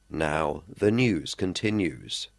Now the news continues.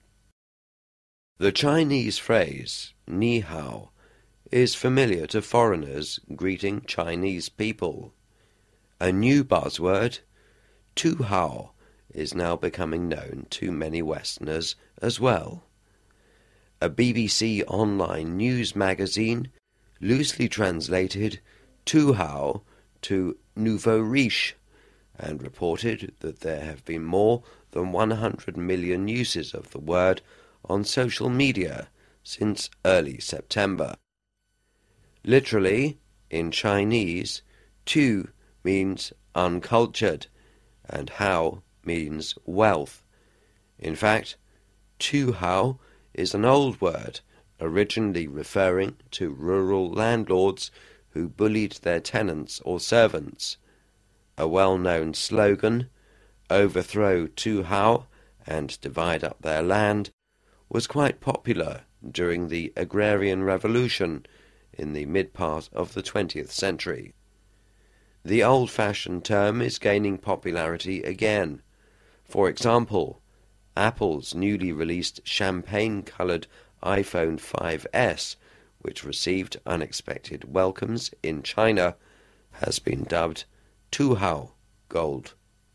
The Chinese phrase ni hao is familiar to foreigners greeting Chinese people. A new buzzword, tu hao, is now becoming known to many Westerners as well. A BBC online news magazine loosely translated tu hao to nouveau riche and reported that there have been more than 100 million uses of the word on social media since early September. Literally, in Chinese, tu means uncultured and hao means wealth. In fact, tu hao is an old word, originally referring to rural landlords who bullied their tenants or servants. A well-known slogan, overthrow tu hao and divide up their land, was quite popular during the Agrarian Revolution in the mid-part of the 20th century. The old-fashioned term is gaining popularity again. For example, Apple's newly released champagne-coloured iPhone 5S, which received unexpected welcomes in China, has been dubbed tu hao gold.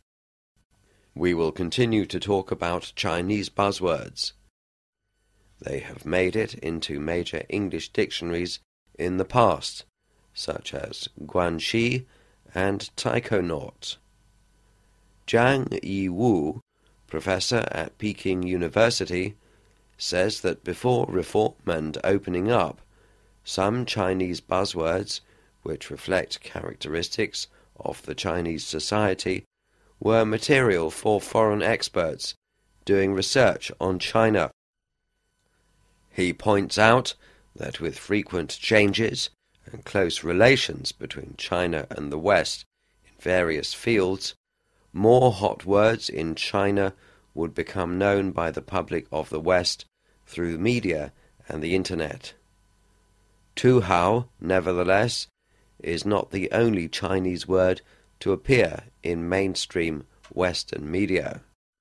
We will continue to talk about Chinese buzzwords. They have made it into major English dictionaries in the past, such as guanxi and taikonaut. Zhang Yiwu, professor at Peking University, says that before reform and opening up, some Chinese buzzwords, which reflect characteristics of the Chinese society, were material for foreign experts doing research on China. He points out that with frequent changes and close relations between China and the West in various fields, more hot words in China would become known by the public of the West through media and the Internet. Tu hao, nevertheless, is not the only Chinese word to appear in mainstream Western media.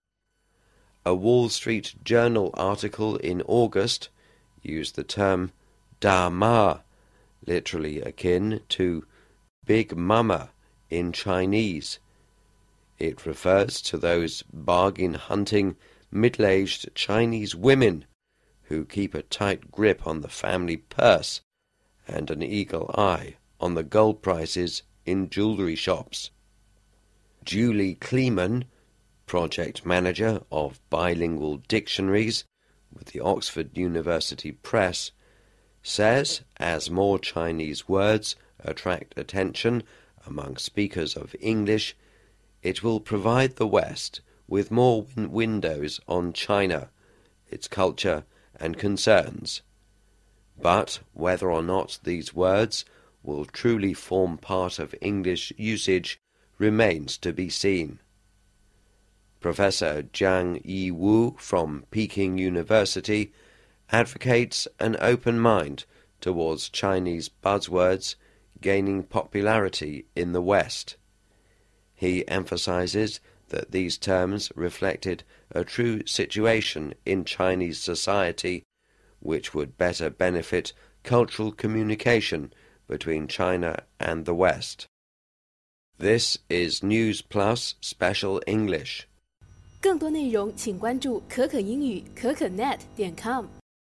A Wall Street Journal article in August used the term da ma, literally akin to Big Mama in Chinese. It refers to those bargain-hunting, middle-aged Chinese women who keep a tight grip on the family purse and an eagle eye on the gold prices in jewellery shops. Julie Kleeman, project manager of bilingual dictionaries with the Oxford University Press, says as more Chinese words attract attention among speakers of English, it will provide the West with more windows on China, its culture and concerns. But whether or not these words will truly form part of English usage remains to be seen. Professor Zhang Yiwu from Peking University advocates an open mind towards Chinese buzzwords gaining popularity in the West. He emphasizes that these terms reflected a true situation in Chinese society which would better benefit cultural communication between China and the West. This is News Plus Special English. 更多内容请关注可可英语可可net.com。